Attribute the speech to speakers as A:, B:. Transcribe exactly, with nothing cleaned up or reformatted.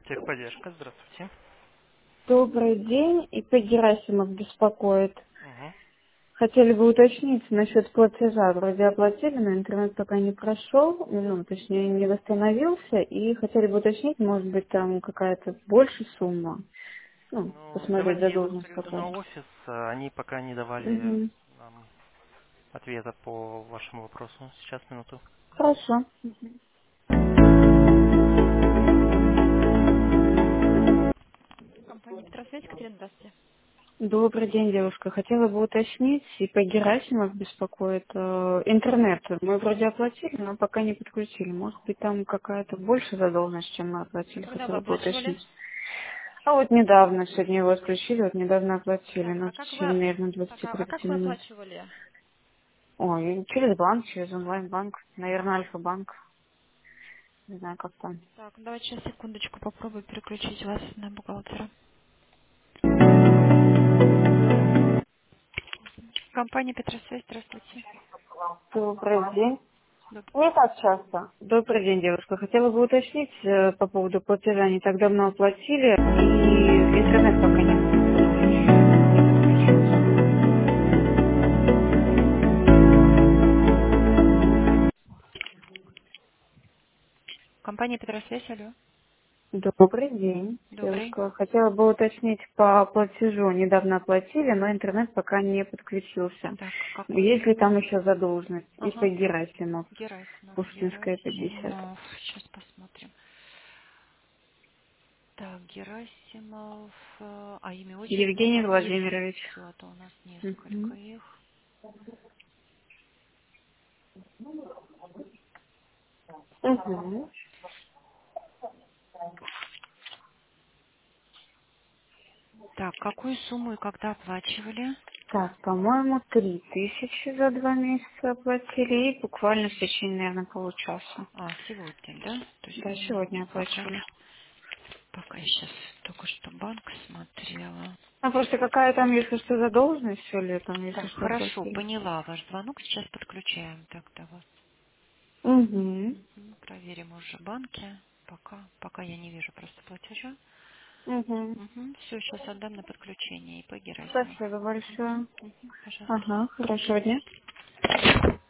A: Техподдержка, здравствуйте.
B: Добрый день, И П Герасимов беспокоит.
A: Угу.
B: Хотели бы уточнить насчет платежа. Вроде оплатили, но интернет пока не прошел, ну, точнее, не восстановился. И хотели бы уточнить, может быть, там какая-то больше сумма. Ну,
A: Ну,
B: посмотреть
A: давайте я вас
B: задолженность
A: переведу на
B: какая.
A: офис. а, Они пока не давали
B: Угу.
A: нам ответа по вашему вопросу. Сейчас, минуту.
B: Хорошо.
C: Компания Петросвязь, Катерина, здравствуйте.
B: Добрый день, девушка. Хотела бы уточнить, И П Герасимов беспокоит э, интернет. Мы вроде оплатили, но пока не подключили. Может быть, там какая-то больше задолженность, чем мы оплатили.
C: Когда вы
B: Хотела бы
C: оплачивали?
B: уточнить. А вот недавно, сегодня его отключили, вот недавно оплатили,
C: Так,
B: ну,
C: а
B: в
C: как вы,
B: течение, наверное,
C: так, а, а как
B: двадцати-тридцати
C: вы
B: минут.
C: оплачивали?
B: Ой, через банк, через онлайн-банк, наверное, Альфа-банк, не знаю, как там.
C: Так, давайте сейчас секундочку попробую переключить вас на бухгалтера. Компания Петросвязь, здравствуйте.
B: Добрый день.
C: Доб-
B: Не так часто. Добрый день, девушка. Хотела бы уточнить э, по поводу платежа. Не так давно оплатили, и интернет пока не подключен, не подключился.
C: Компания Петросвязь, алло.
B: Добрый день,
C: Добрый.
B: девушка. Хотела бы уточнить по платежу. Недавно оплатили, но интернет пока не подключился.
C: Так, какую
B: Есть ли
C: сумму?
B: там еще задолженность? И П
C: Ага.
B: Герасимов,
C: Герасимов,
B: Пушкинская, пятьдесят.
C: Герасимов. Сейчас посмотрим. Так, Герасимов. э, А имя, отчество у
B: Евгений
C: вас есть?
B: Владимирович.
C: Все, а то у нас несколько
B: Мгм.
C: их.
B: Мгм.
C: Так, какую сумму и когда оплачивали?
B: Так, по-моему, три тысячи за два месяца оплатили и буквально в течение, наверное, получаса.
C: А, сегодня, да? То есть,
B: Да,
C: ну,
B: сегодня
C: пока,
B: оплачивали.
C: пока я сейчас только что банк смотрела.
B: А просто какая там, если что, задолженность, все ли там, если
C: Так,
B: что,
C: хорошо,
B: оплатили?
C: поняла ваш звонок. Сейчас подключаем тогда вас.
B: Угу.
C: Мгм, проверим уже банки. Пока, пока я не вижу просто платежа.
B: Угу.
C: Угу, все, сейчас отдам на подключение и по Герасимов.
B: Спасибо
C: Угу,
B: большое.
C: угу, пожалуйста.
B: Ага, хорошего дня.